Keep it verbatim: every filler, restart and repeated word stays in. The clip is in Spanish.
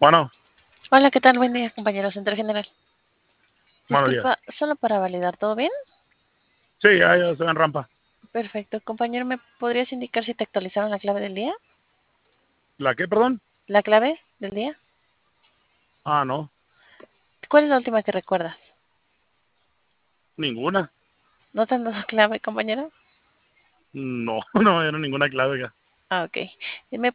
Bueno, Hola, ¿qué tal? Buen día, compañero Centro General. buenos Disculpa, días. solo para validar, ¿todo bien? Sí, ya, ya estoy en rampa. Perfecto. Compañero, ¿me podrías indicar si te actualizaron la clave del día? ¿La qué, perdón? ¿La clave del día? Ah, no, ¿Cuál es la última que recuerdas? ninguna. ¿No te han dado clave, compañero? No, no me dieron ninguna clave. Ah, ok. ¿Me